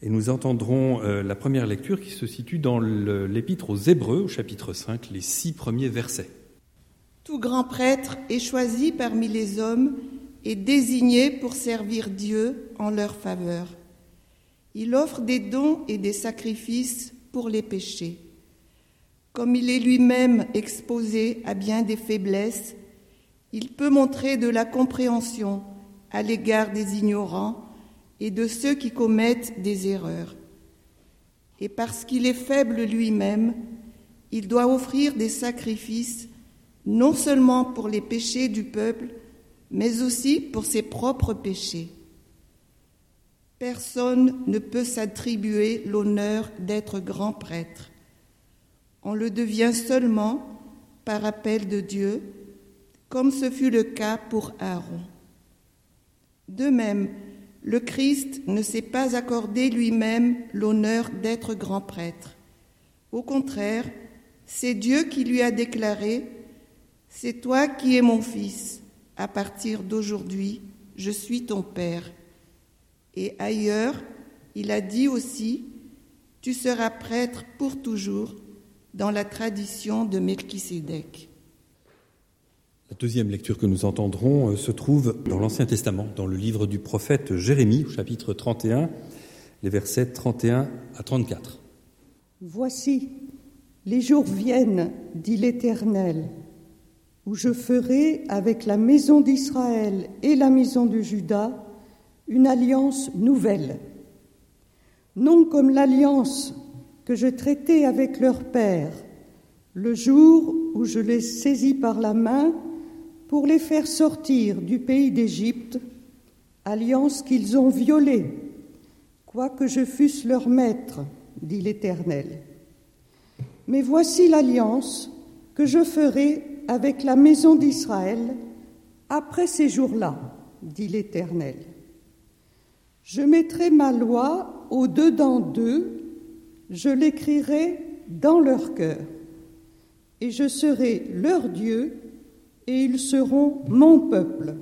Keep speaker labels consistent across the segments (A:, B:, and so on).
A: Et nous entendrons la première lecture qui se situe dans l'Épître aux Hébreux, au chapitre 5, les 6 premiers versets.
B: Tout grand prêtre est choisi parmi les hommes et désigné pour servir Dieu en leur faveur. Il offre des dons et des sacrifices pour les péchés. Comme il est lui-même exposé à bien des faiblesses, il peut montrer de la compréhension à l'égard des ignorants et de ceux qui commettent des erreurs. Et parce qu'il est faible lui-même, il doit offrir des sacrifices non seulement pour les péchés du peuple, mais aussi pour ses propres péchés. Personne ne peut s'attribuer l'honneur d'être grand prêtre. On le devient seulement par appel de Dieu, comme ce fut le cas pour Aaron. De même, le Christ ne s'est pas accordé lui-même l'honneur d'être grand prêtre. Au contraire, c'est Dieu qui lui a déclaré « C'est toi qui es mon fils. À partir d'aujourd'hui, je suis ton père. » Et ailleurs, il a dit aussi « Tu seras prêtre pour toujours » dans la tradition de Melchisédek.
A: La deuxième lecture que nous entendrons se trouve dans l'Ancien Testament, dans le livre du prophète Jérémie, au chapitre 31, les versets 31 à 34.
C: « Voici, les jours viennent, dit l'Éternel, où je ferai avec la maison d'Israël et la maison de Juda une alliance nouvelle. Non comme l'alliance que je traitai avec leur père, le jour où je les saisis par la main pour les faire sortir du pays d'Égypte, alliance qu'ils ont violée, quoique je fusse leur maître, dit l'Éternel. Mais voici l'alliance que je ferai avec la maison d'Israël après ces jours-là, dit l'Éternel. Je mettrai ma loi au-dedans d'eux, je l'écrirai dans leur cœur, et je serai leur Dieu, et ils seront mon peuple.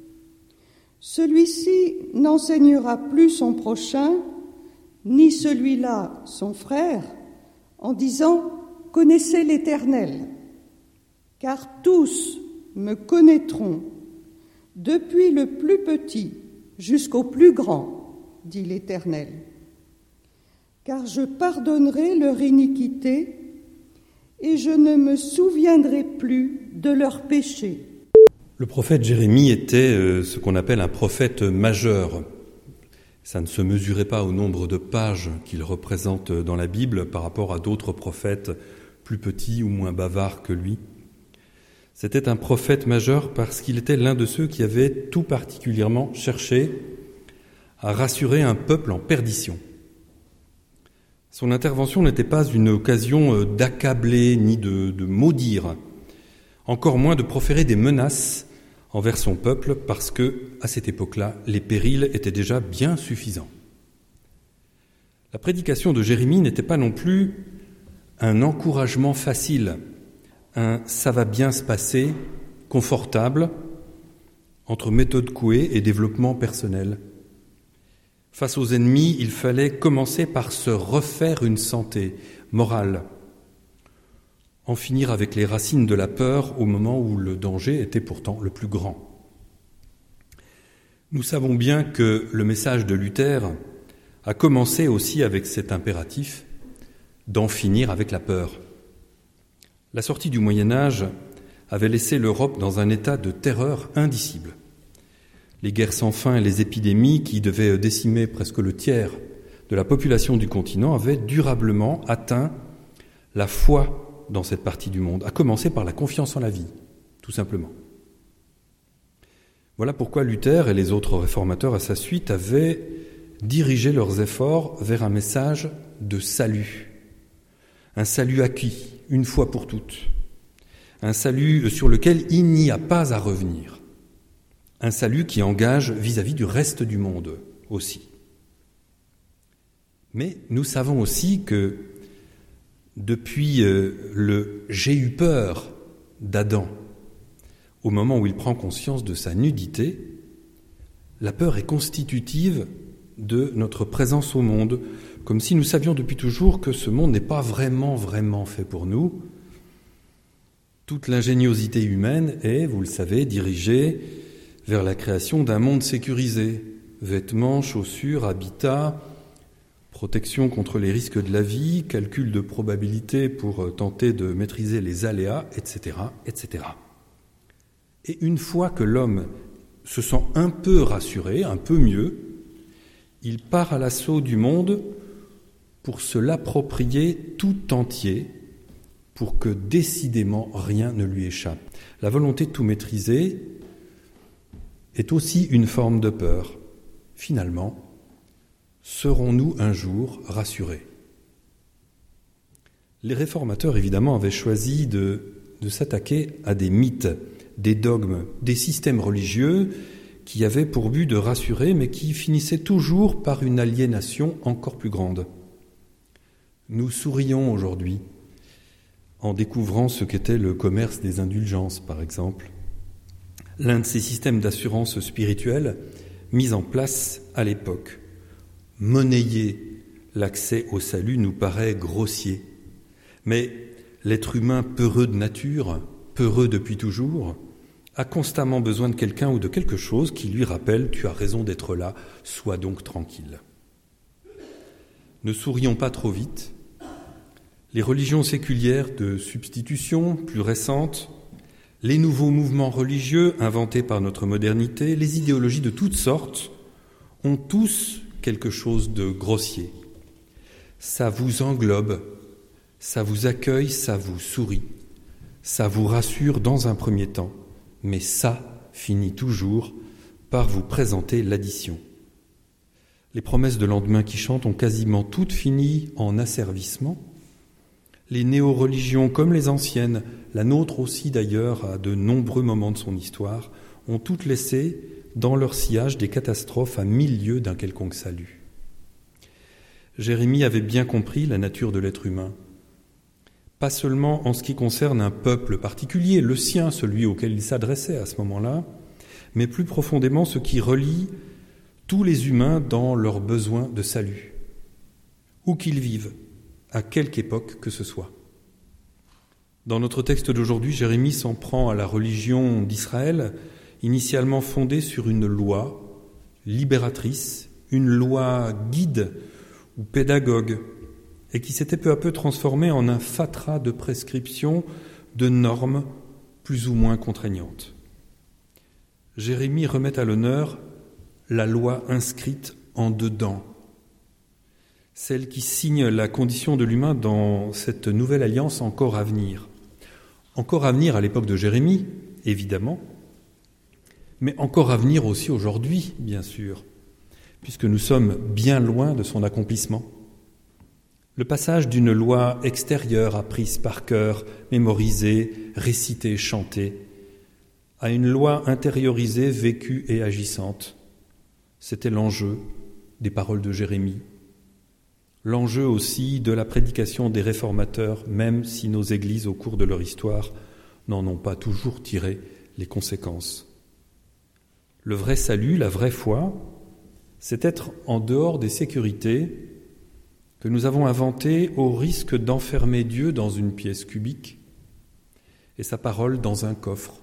C: Celui-ci n'enseignera plus son prochain, ni celui-là son frère, en disant « Connaissez l'Éternel », car tous me connaîtront, depuis le plus petit jusqu'au plus grand, dit l'Éternel. Car je pardonnerai leur iniquité et je ne me souviendrai plus de leurs péchés.
A: Le prophète Jérémie était ce qu'on appelle un prophète majeur. Ça ne se mesurait pas au nombre de pages qu'il représente dans la Bible par rapport à d'autres prophètes plus petits ou moins bavards que lui. C'était un prophète majeur parce qu'il était l'un de ceux qui avaient tout particulièrement cherché à rassurer un peuple en perdition. Son intervention n'était pas une occasion d'accabler ni de maudire, encore moins de proférer des menaces envers son peuple parce que, à cette époque-là, les périls étaient déjà bien suffisants. La prédication de Jérémie n'était pas non plus un encouragement facile, un « ça va bien se passer » confortable entre méthode couée et développement personnel. Face aux ennemis, il fallait commencer par se refaire une santé morale, en finir avec les racines de la peur au moment où le danger était pourtant le plus grand. Nous savons bien que le message de Luther a commencé aussi avec cet impératif d'en finir avec la peur. La sortie du Moyen-Âge avait laissé l'Europe dans un état de terreur indicible. Les guerres sans fin et les épidémies qui devaient décimer presque le tiers de la population du continent avaient durablement atteint la foi dans cette partie du monde, à commencer par la confiance en la vie, tout simplement. Voilà pourquoi Luther et les autres réformateurs à sa suite avaient dirigé leurs efforts vers un message de salut. Un salut acquis, une fois pour toutes. Un salut sur lequel il n'y a pas à revenir. Un salut qui engage vis-à-vis du reste du monde aussi. Mais nous savons aussi que depuis le « j'ai eu peur » d'Adam, au moment où il prend conscience de sa nudité, la peur est constitutive de notre présence au monde, comme si nous savions depuis toujours que ce monde n'est pas vraiment fait pour nous. Toute l'ingéniosité humaine est, vous le savez, dirigée vers la création d'un monde sécurisé. Vêtements, chaussures, habitat, protection contre les risques de la vie, calcul de probabilité pour tenter de maîtriser les aléas, etc., etc. Et une fois que l'homme se sent un peu rassuré, un peu mieux, il part à l'assaut du monde pour se l'approprier tout entier, pour que décidément rien ne lui échappe. La volonté de tout maîtriser est aussi une forme de peur. Finalement, serons-nous un jour rassurés ? Les réformateurs, évidemment, avaient choisi de s'attaquer à des mythes, des dogmes, des systèmes religieux qui avaient pour but de rassurer, mais qui finissaient toujours par une aliénation encore plus grande. Nous sourions aujourd'hui en découvrant ce qu'était le commerce des indulgences, par exemple. L'un de ces systèmes d'assurance spirituelle mis en place à l'époque. Monnayer l'accès au salut nous paraît grossier. Mais l'être humain peureux de nature, peureux depuis toujours, a constamment besoin de quelqu'un ou de quelque chose qui lui rappelle « tu as raison d'être là, sois donc tranquille ». Ne sourions pas trop vite. Les religions séculières de substitution, plus récentes, les nouveaux mouvements religieux inventés par notre modernité, les idéologies de toutes sortes, ont tous quelque chose de grossier. Ça vous englobe, ça vous accueille, ça vous sourit, ça vous rassure dans un premier temps, mais ça finit toujours par vous présenter l'addition. Les promesses de lendemain qui chantent ont quasiment toutes fini en asservissement. Les néo-religions comme les anciennes, la nôtre aussi d'ailleurs à de nombreux moments de son histoire, ont toutes laissé dans leur sillage des catastrophes à 1000 lieues d'un quelconque salut. Jérémie avait bien compris la nature de l'être humain, pas seulement en ce qui concerne un peuple particulier, le sien, celui auquel il s'adressait à ce moment-là, mais plus profondément ce qui relie tous les humains dans leur besoin de salut, où qu'ils vivent, à quelque époque que ce soit. Dans notre texte d'aujourd'hui, Jérémie s'en prend à la religion d'Israël, initialement fondée sur une loi libératrice, une loi guide ou pédagogue, et qui s'était peu à peu transformée en un fatras de prescriptions, de normes plus ou moins contraignantes. Jérémie remet à l'honneur la loi inscrite en dedans, celle qui signe la condition de l'humain dans cette nouvelle alliance encore à venir. Encore à venir à l'époque de Jérémie, évidemment, mais encore à venir aussi aujourd'hui, bien sûr, puisque nous sommes bien loin de son accomplissement. Le passage d'une loi extérieure apprise par cœur, mémorisée, récitée, chantée, à une loi intériorisée, vécue et agissante, c'était l'enjeu des paroles de Jérémie. L'enjeu aussi de la prédication des réformateurs, même si nos églises, au cours de leur histoire, n'en ont pas toujours tiré les conséquences. Le vrai salut, la vraie foi, c'est être en dehors des sécurités que nous avons inventées au risque d'enfermer Dieu dans une pièce cubique et sa parole dans un coffre.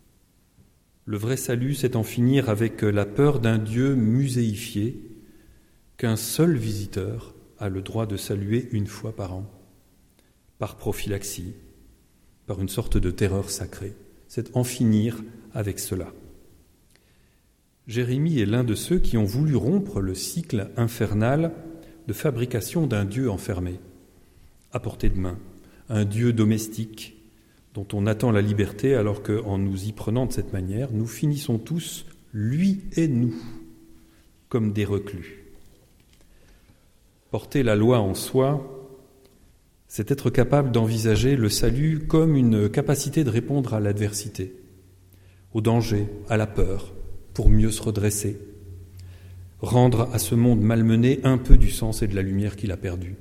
A: Le vrai salut, c'est en finir avec la peur d'un Dieu muséifié qu'un seul visiteur a le droit de saluer une fois par an, par prophylaxie, par une sorte de terreur sacrée. C'est en finir avec cela. Jérémie est l'un de ceux qui ont voulu rompre le cycle infernal de fabrication d'un Dieu enfermé, à portée de main, un Dieu domestique dont on attend la liberté alors qu'en nous y prenant de cette manière, nous finissons tous, lui et nous, comme des reclus. Porter la loi en soi, c'est être capable d'envisager le salut comme une capacité de répondre à l'adversité, au danger, à la peur, pour mieux se redresser, rendre à ce monde malmené un peu du sens et de la lumière qu'il a perdu.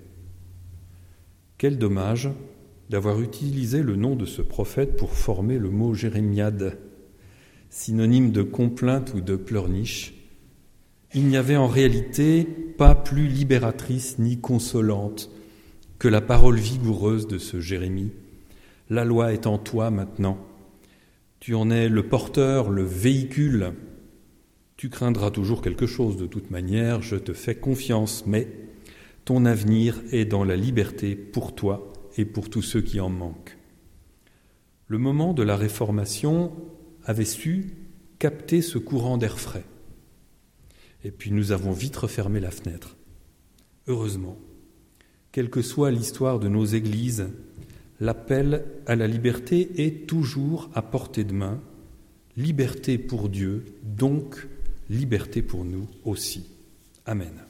A: Quel dommage d'avoir utilisé le nom de ce prophète pour former le mot jérémiade, synonyme de complainte ou de pleurniche, Il n'y avait en réalité pas plus libératrice ni consolante que la parole vigoureuse de ce Jérémie. La loi est en toi maintenant. Tu en es le porteur, le véhicule. Tu craindras toujours quelque chose de toute manière, je te fais confiance, mais ton avenir est dans la liberté pour toi et pour tous ceux qui en manquent. Le moment de la Réformation avait su capter ce courant d'air frais. Et puis nous avons vite refermé la fenêtre. Heureusement, quelle que soit l'histoire de nos églises, l'appel à la liberté est toujours à portée de main. Liberté pour Dieu, donc liberté pour nous aussi. Amen.